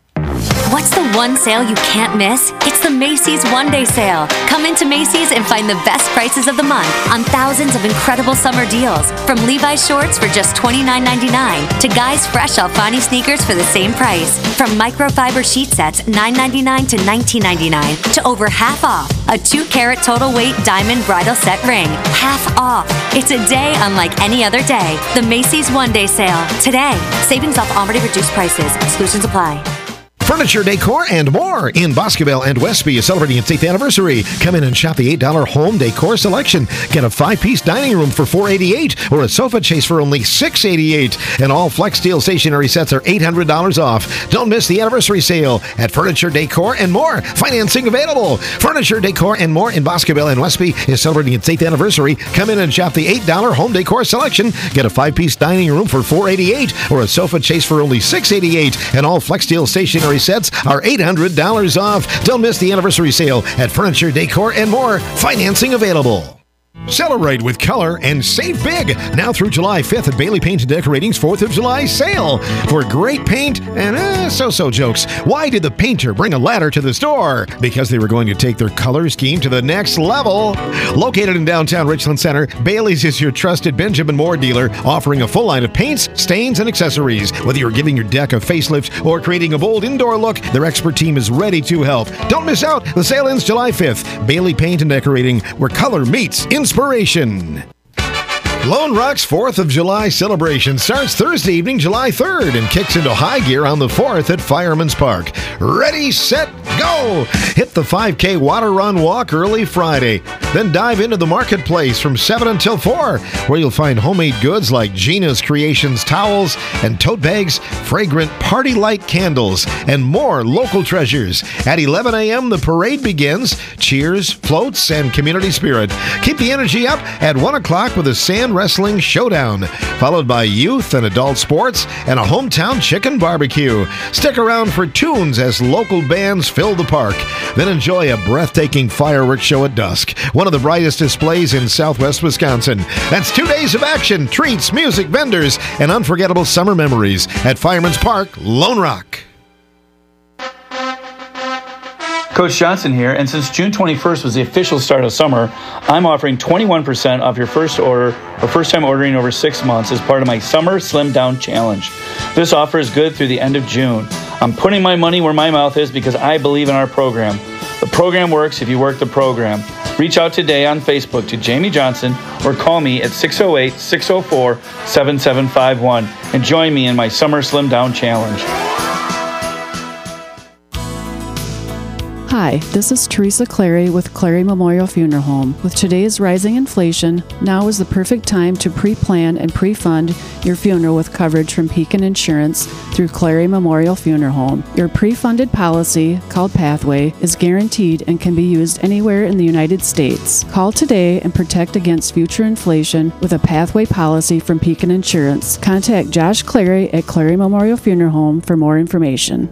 Speaker 1: What's the one sale you can't miss? It's the Macy's One Day Sale. Come into Macy's and find the best prices of the month on thousands of incredible summer deals. From Levi's shorts for just $29.99 to guys fresh Alfani sneakers for the same price. From microfiber sheet sets $9.99 to $19.99 to over half off a 2-carat total weight diamond bridal set ring. Half off. It's a day unlike any other day. The Macy's One Day Sale. Today. Savings off already reduced prices. Exclusions apply.
Speaker 14: Furniture, decor, and more in Boscobel and Westby is celebrating its 8th anniversary. Come in and shop the $8 home decor selection. Get a 5-piece dining room for $488 or a sofa chase for only $688. And all Flex Steel stationery sets are $800 off. Don't miss the anniversary sale at Furniture, Decor, and More. Financing available. Furniture, Decor, and More in Boscobel and Westby is celebrating its 8th anniversary. Come in and shop the $8 home decor selection. Get a 5-piece dining room for $488 or a sofa chase for only $688. And all Flex Steel stationery sets are $800 off. Don't miss the anniversary sale at Furniture, Decor, and More. Financing available. Celebrate with color and save big now through July 5th at Bailey Paint and Decorating's 4th of July sale. For great paint and so-so jokes. Why did the painter bring a ladder to the store? Because they were going to take their color scheme to the next level. Located in downtown Richland Center, Bailey's is your trusted Benjamin Moore dealer, offering a full line of paints, stains, and accessories. Whether you're giving your deck a facelift or creating a bold indoor look, their expert team is ready to help. Don't miss out. The sale ends July 5th. Bailey Paint and Decorating, where color meets inspiration. Lone Rock's 4th of July celebration starts Thursday evening, July 3rd, and kicks into high gear on the 4th at Fireman's Park. Ready, set, go! Hit the 5K water run walk early Friday. Then dive into the marketplace from 7 until 4, where you'll find homemade goods like Gina's Creations towels and tote bags, fragrant party light candles, and more local treasures. At 11 a.m., the parade begins. Cheers, floats, and community spirit. Keep the energy up at 1 o'clock with a sand wrestling showdown, followed by youth and adult sports and a hometown chicken barbecue. Stick around for tunes as local bands fill the park. Then enjoy a breathtaking fireworks show at dusk, one of the brightest displays in southwest Wisconsin. That's 2 days of action, treats, music, vendors, and unforgettable summer memories at Fireman's Park, Lone Rock.
Speaker 3: Coach Johnson here, and since June 21st was the official start of summer, I'm offering 21% off your first order or first time ordering over 6 months as part of my Summer Slim Down Challenge. This offer is good through the end of June. I'm putting my money where my mouth is because I believe in our program. The program works if you work the program. Reach out today on Facebook to Jamie Johnson or call me at 608-604-7751 and join me in my Summer Slim Down Challenge.
Speaker 22: Hi, this is Teresa Clary with Clary Memorial Funeral Home. With today's rising inflation, now is the perfect time to pre-plan and pre-fund your funeral with coverage from Pekin Insurance through Clary Memorial Funeral Home. Your pre-funded policy, called Pathway, is guaranteed and can be used anywhere in the United States. Call today and protect against future inflation with a Pathway policy from Pekin Insurance. Contact Josh Clary at Clary Memorial Funeral Home for more information.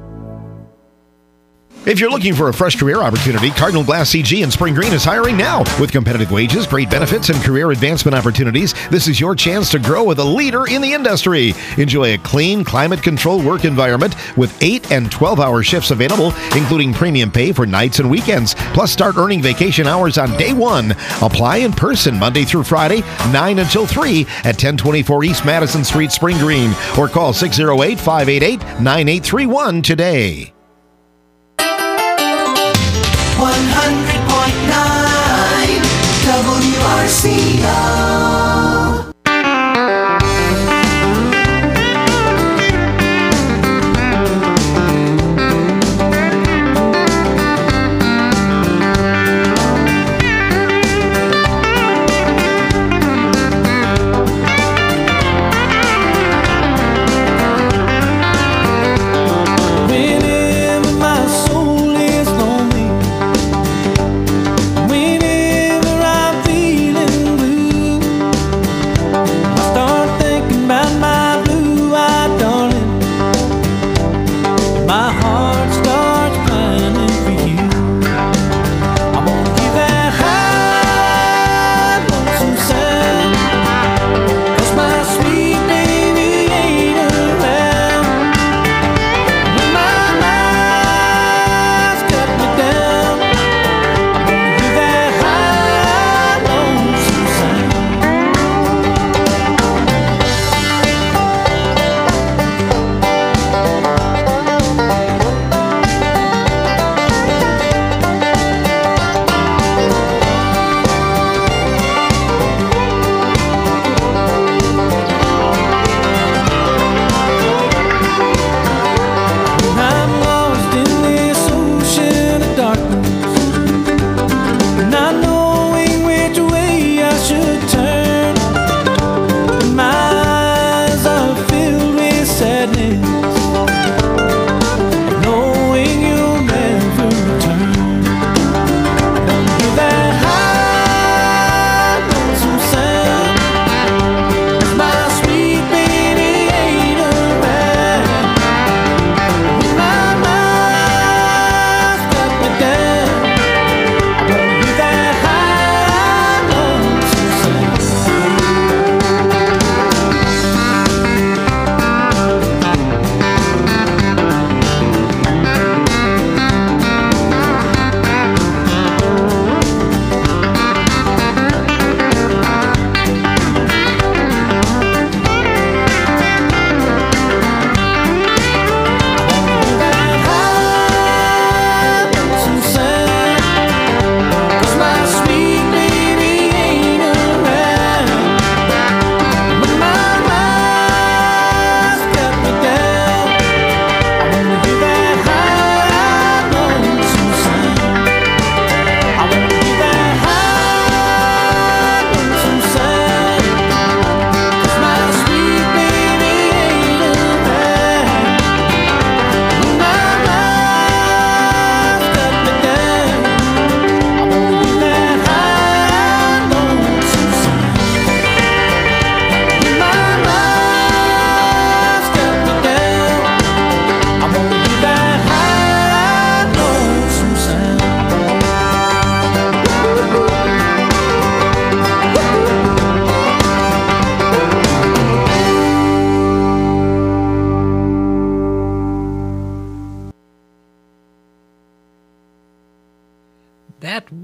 Speaker 14: If you're looking for a fresh career opportunity, Cardinal Glass CG in Spring Green is hiring now. With competitive wages, great benefits, and career advancement opportunities, this is your chance to grow with a leader in the industry. Enjoy a clean, climate-controlled work environment with 8 and 12-hour shifts available, including premium pay for nights and weekends. Plus, start earning vacation hours on day 1. Apply in person Monday through Friday, 9 until 3 at 1024 East Madison Street, Spring Green, or call 608-588-9831 today.
Speaker 20: 100.9 WRCO.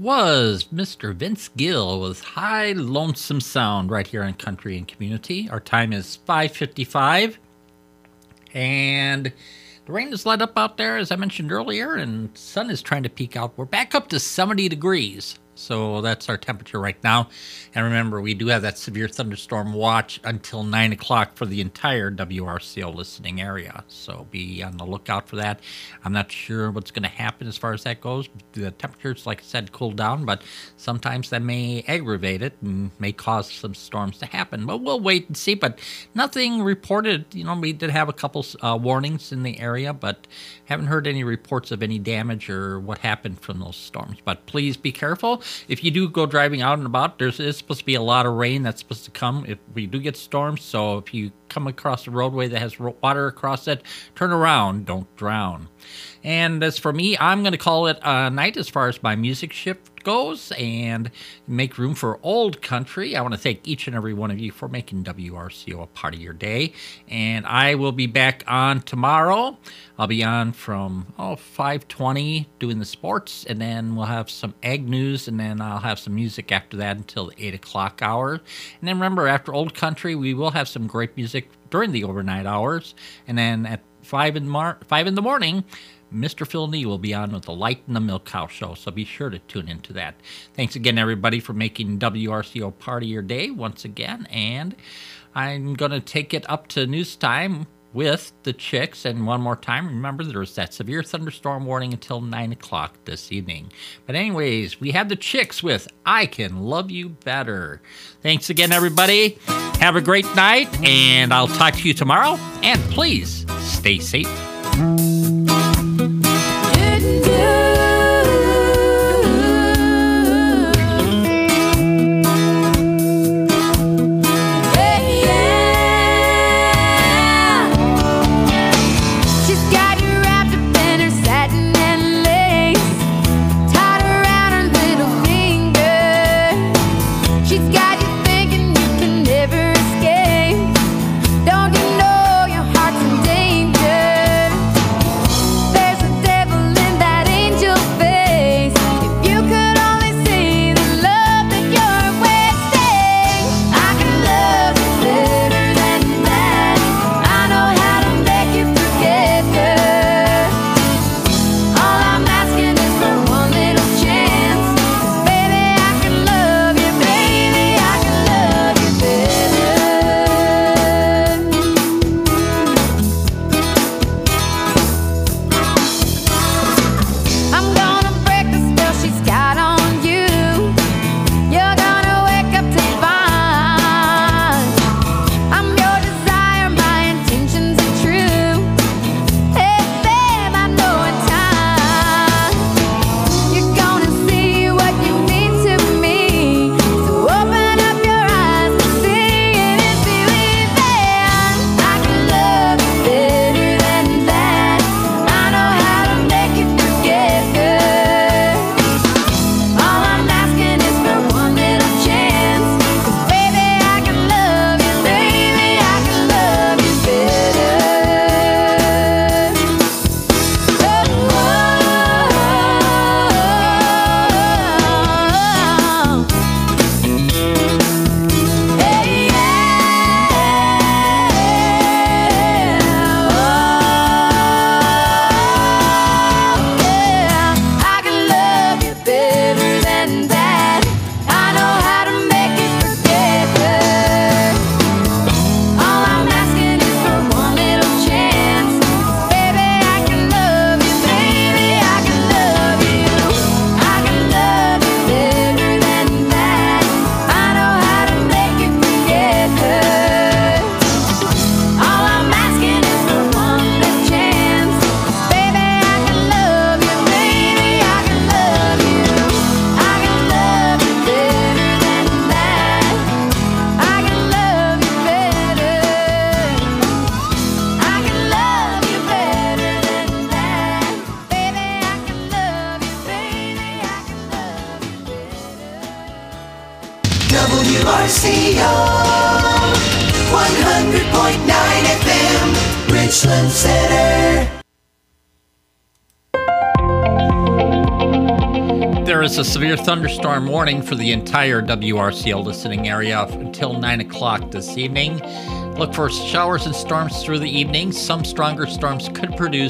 Speaker 7: was Mr. Vince Gill with High Lonesome Sound right here on Country and Community. Our time is 5:55, and the rain is let up out there, as I mentioned earlier, and sun is trying to peek out. We're back up to 70 degrees, so that's our temperature right now. And remember, we do have that severe thunderstorm watch until 9 o'clock for the entire WRCO listening area, so be on the lookout for that. I'm not sure what's going to happen as far as that goes. The temperatures, like I said, cool down, but sometimes that may aggravate it and may cause some storms to happen. But we'll wait and see. But nothing reported. You know, we did have a couple warnings in the area, but haven't heard any reports of any damage or what happened from those storms. But please be careful. If you do go driving out and about, there's supposed to be a lot of rain that's supposed to come if we do get storms. So if you come across a roadway that has water across it, turn around, don't drown. And as for me, I'm going to call it a night as far as my music shift goes and make room for old country. I want to thank each and every one of you for making WRCO a part of your day. And I will be back on tomorrow. I'll be on from 5:20 doing the sports, and then we'll have some ag news, and then I'll have some music after that until the 8 o'clock hour. And then remember, after old country, we will have some great music during the overnight hours. And then at 5 in the morning, Mr. Phil Nee will be on with the Light and the Milk Cow Show, so be sure to tune into that. Thanks again, everybody, for making WRCO part of your day once again, and I'm going to take it up to news time with the Chicks. And one more time, remember, there's that severe thunderstorm warning until 9 o'clock this evening. But anyways, we have the Chicks with I Can Love You Better. Thanks again, everybody. Have a great night, and I'll talk to you tomorrow. And please, stay safe.
Speaker 20: WRCO 100.9 FM, Richland Center.
Speaker 7: There is a severe thunderstorm warning for the entire WRCL listening area until 9 o'clock this evening. Look for showers and storms through the evening. Some stronger storms could produce